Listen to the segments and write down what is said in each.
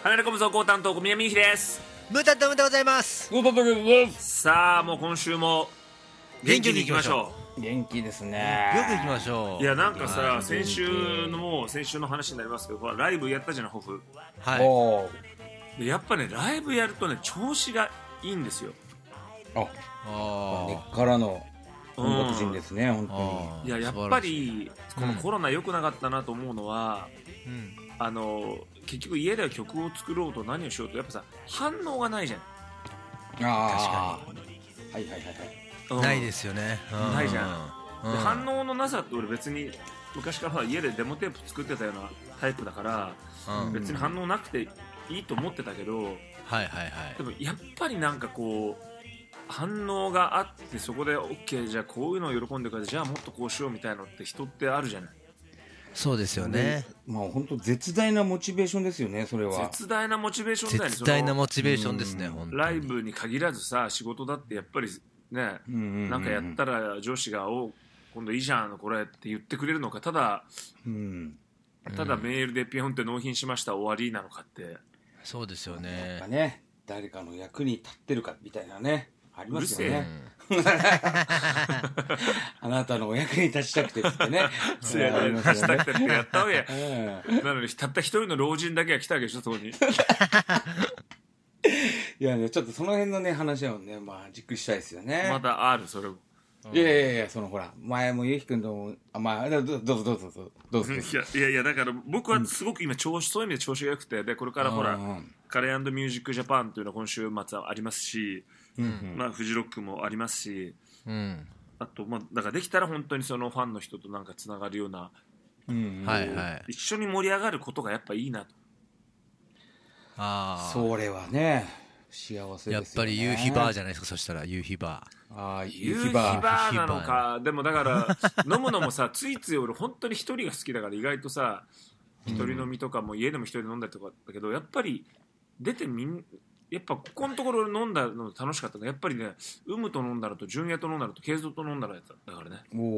離れ込む走行担当小宮美幸です。 ムータントムでございます。 さあもう今週も元気にいきましょう。 元気ですね。 よく行きましょう。 いやなんかさ、先週の話になりますけど、ほらライブやったじゃない、ホフ。 はでやっぱね、ライブやるとね調子がいいんですよ。 根っからの本格人ですね、本当に。 いややっぱりこのコロナ良くなかったなと思うのは、結局家では曲を作ろうと何をしようとやっぱさ反応がないじゃん。 確かに。 はいはいはいはい。 ないですよね。 ないじゃん。で反応のなさって俺別に昔から家でデモテープ作ってたようなタイプだから、別に反応なくていいと思ってたけど、でもやっぱりなんかこう反応があってそこで OK じゃあこういうのを喜んでくれて、じゃあもっとこうしようみたいなのって人ってあるじゃない。 そうですよね。 まあ本当絶大なモチベーションですよね、それは。 絶大なモチベーションだよね。 絶大なモチベーションですね。本当にライブに限らずさ、仕事だってやっぱりね、なんかやったら上司がお今度いいじゃんこれって言ってくれるのか、ただメールでピョンって納品しました終わりなのかって。 そうですよね。 なんかね、誰かの役に立ってるかみたいなね、ありますよね。あなたのお役に立ちたくてってね。 立ちたくてってやったわけ。なのにたった一人の老人だけが来たわけでしょ、そこに。 いやね、ちょっとその辺のね話をね、まあじっくりしたいですよね。 まだあるそれも。 いやそのほら前もゆうひくんともまあどうぞ。 いやだから僕はすごく今そういう意味で調子が良くて、でこれからほらカレー&ミュージックジャパンというのは今週末はありますし、まあフジロックもありますし、あとまあだからできたら本当にそのファンの人となんかつながるような、一緒に盛り上がることがやっぱいいなと。 それはね幸せですよね。 やっぱり夕日バーじゃないですか。そしたら夕日バー。 夕日バーなのか。でもだから飲むのもさついつい俺本当に一人が好きだから、意外とさ一人飲みとかも家でも一人飲んだりとかだけど、やっぱり出てやっぱここのところ飲んだの楽しかったのやっぱりね、ウムと飲んだのと純也と飲んだのとケイゾと飲んだのやつだからね。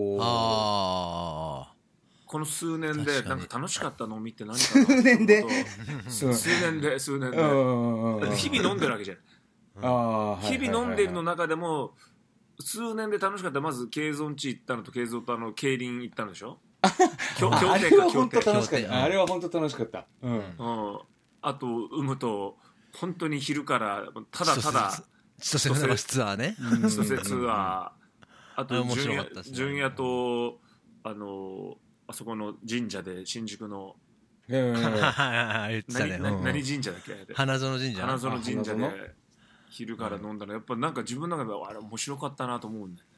この数年でなんか楽しかった飲みって何かな。 数年で数年で日々飲んでるわけじゃん。日々飲んでるの中でも数年で楽しかった。まずケイゾン家行ったのとケイゾと競輪行ったのでしょ。 あれは本当楽しかった。あれは本当楽しかった。 あとウムと本当に昼からただ千歳船橋ツアーね。 千歳ツアー、あと純也とあそこの神社で新宿の言ってたね。 何神社だっけ。花園神社で昼から飲んだらやっぱなんか自分の中であれ面白かったなと思うんだよ。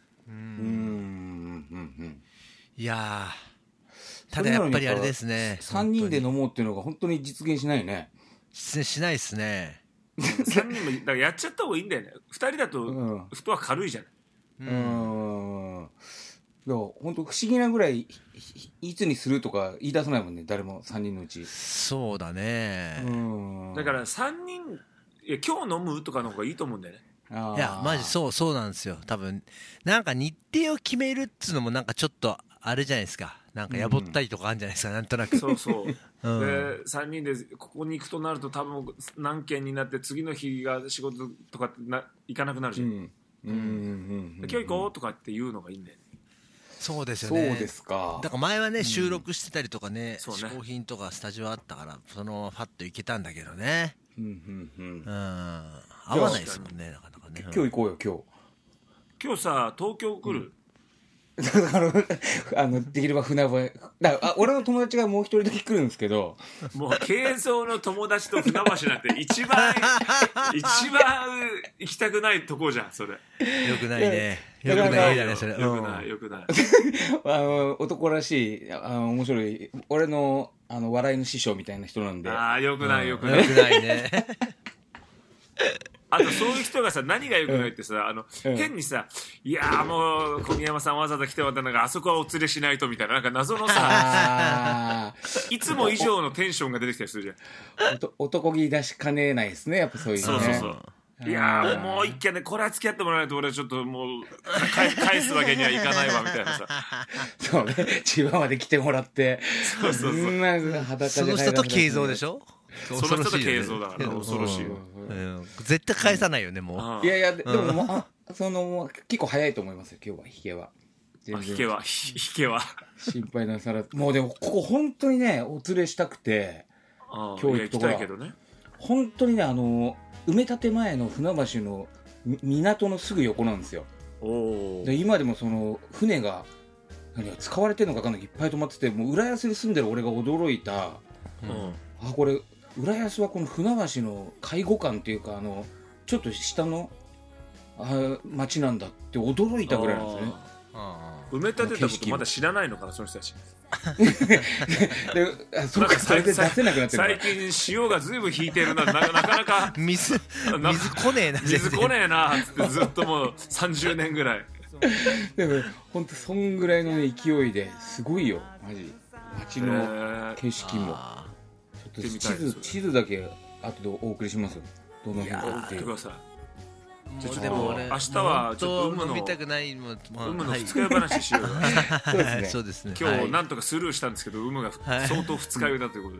いやただやっぱりあれですね、 3人で飲もうっていうのが本当に実現しないね。 しないですね。 3人もだからやっちゃった方がいいんだよね。2人だと人は軽いじゃない。 いや本当不思議なぐらいいつにするとか言い出さないもんね、誰も3人のうち。 そうだね。 だから3人今日飲むとかの方がいいと思うんだよね。 いやマジそうなんですよ。多分なんか日程を決めるっつうのもなんかちょっとあれじゃないですか。なんかやぼったりとかあるんじゃないですか、なんとなく。 そうで3人でここに行くとなると多分何件になって次の日が仕事とかって行かなくなるじゃん。今日行こうとかっていうのがいいんだよね。 そうですよね。 そうですか。 だから前はね、収録してたりとかね、嗜好品とかスタジオあったからそのままファッと行けたんだけどね。合わないですもんね、なかなかね。 今日行こうよ。 今日さ東京来る。 できれば船場俺の友達がもう一人だけ来るんですけど、 もう慶三の友達と船橋なんて一番行きたくないとこじゃんそれ。 よくないね。よくないだねそれ。 よくない男らしい面白い俺の笑いの師匠みたいな人なんで。 よくないね。あとそういう人がさ、何が良くないってさ、変にさ、いやーもう小宮山さんわざわざ来てもらったのがあそこはお連れしないとみたいな、なんか謎のさいつも以上のテンションが出てきたりするじゃん。 男気出しかねないですね、やっぱそういうのね。 いやーもう一回ね、これは付き合ってもらわないと俺はちょっともう返すわけにはいかないわみたいなさ。 そうね、千葉まで来てもらって、 そうそんな裸じゃない。 その人と慶三でしょ。 その人が軽装だから恐ろしいよ、 絶対返さないよねもう。いやいやでも結構早いと思いますよ今日は。引けは心配なさらもうでもここ本当にねお連れしたくて今日行きたいけどね。 本当にね埋め立て前の船橋の港のすぐ横なんですよ。で今でもその船が使われてるのか分かんないけどいっぱい止まってて、もう浦安に住んでる俺が驚いた、これ浦安はこの船橋の介護館っていうかちょっと下の町なんだって驚いたぐらいなんですね。 埋め立てたことまだ知らないのかなその人たち。 それで出せなくなってる。 最近潮がずいぶん引いてるな、なかなか水来ねえなってずっともう30年ぐらい。 でも本当そんぐらいの、ね、勢いですごいよマジ。街の景色もちょっと地図だけ後でお送りしますよ。どの辺かっていう。 ください。 でも俺明日はちょっと飲みたくないの二日酔い話しようよ。 そうですね。 今日なんとかスルーしたんですけど有無が相当二日酔いだということで。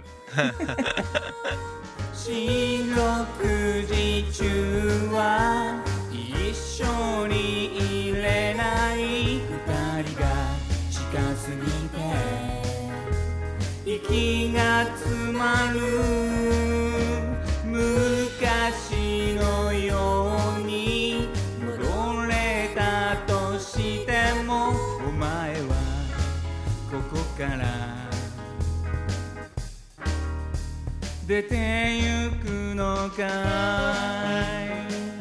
四六時中は一緒にいれない二人が近すぎて息が詰まる昔のように戻れたとしてもお前はここから出てゆくのかい。